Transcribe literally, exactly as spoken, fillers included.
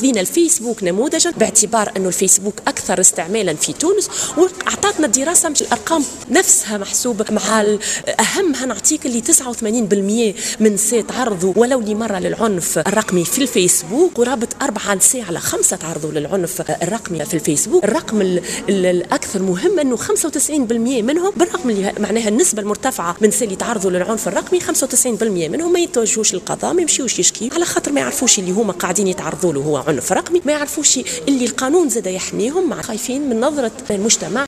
وخذينا الفيسبوك نموذجا باعتبار أنه الفيسبوك أكثر استعمالا في تونس، وأعطتنا دراسة مش الأرقام نفسها محسوبة مع أهمها نعطيك اللي تسعة وثمانين بالمئة من نساء تعرضوا ولو لمرة للعنف الرقمي في الفيسبوك، قرابة أربعة نساء على خمسة تعرضوا للعنف الرقمي في الفيسبوك. الرقم الأكثر مهم أنه خمسة وتسعين بالمئة منهم بالرغم اللي معناها النسبة المرتفعة من نساء اللي تعرضوا للعنف الرقمي، خمسة وتسعين بالمئة منهم ما يتوجهوش للقضاء، ما يمشيوش يشكي على خاطر ما يعرفوش اللي هما قاعدين يتعرضوا له هو عنف رقمي، ما يعرفوش اللي القانون زاد يحميهم، مع خايفين من نظرة المجتمع.